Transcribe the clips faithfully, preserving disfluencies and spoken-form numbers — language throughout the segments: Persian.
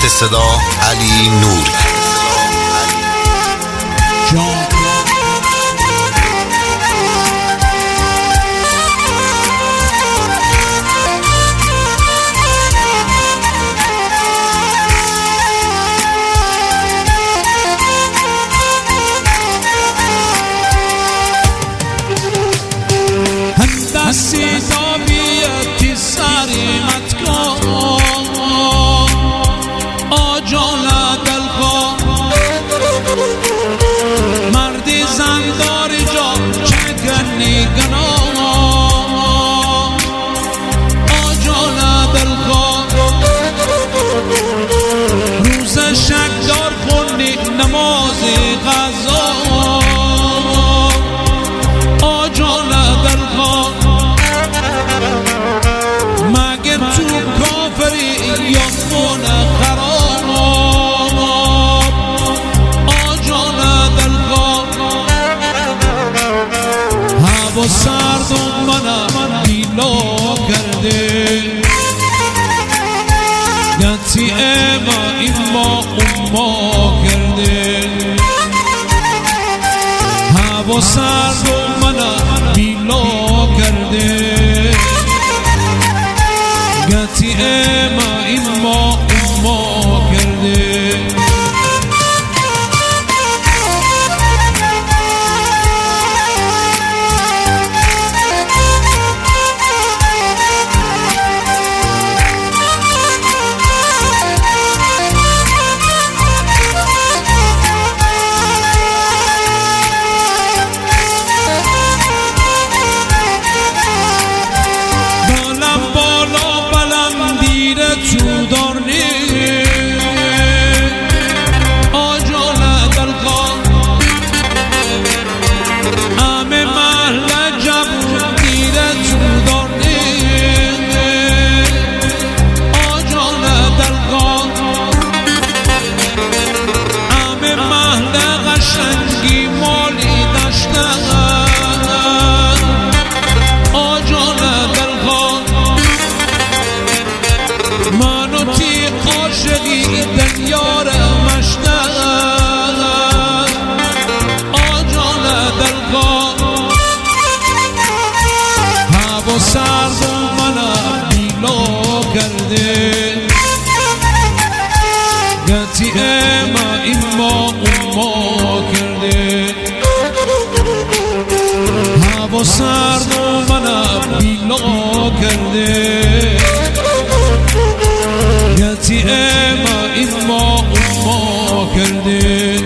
صدا علی نوری. دستی طبیعتی سریمت کن آجال دلخواه مردی زنداری جا چکنی گناه آجال دلخواه روز شکدار کنی نمازی غذا آجال دلخواه یا خون خراب آجال دلخواه هوا سرد و منم بیلا کرده گنتی اما ایما اما کرده هوا سرد و منم بیلا کرده گنتی اما این ما اما کرده سرد و منم بیلا کرده گنتی اما این ما اما کرده هوا سرد و منم بیلا کرده گنتی اما این ما اما کرده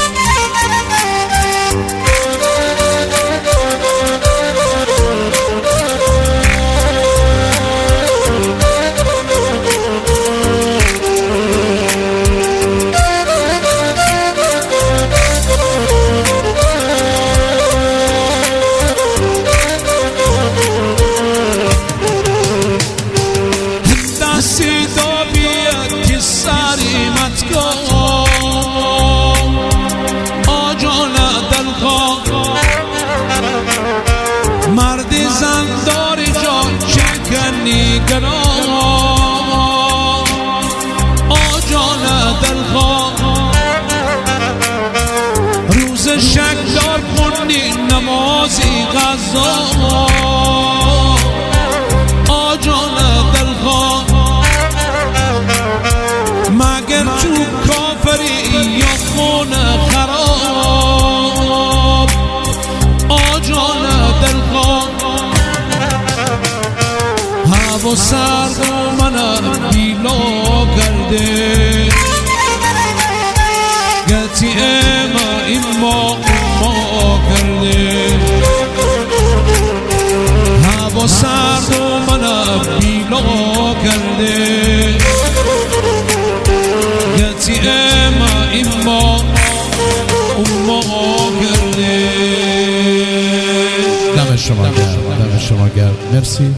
طبیعتی سریمت کن آجال دلخواه مردی زنداری جا چکنی گناه آجال دلخواه روز شکدار کنی نمازی غذا آجال دلخواه مگر تو کافری یا خون خراب آجال دلخواه هوا سرد و منم بیلا کرده گنتی اما این ما اما کرده هوا سرد و منم بیلا کرده گنتی اما این ما اما کرده. دم شما گرم، دم شما گرم. مرسی.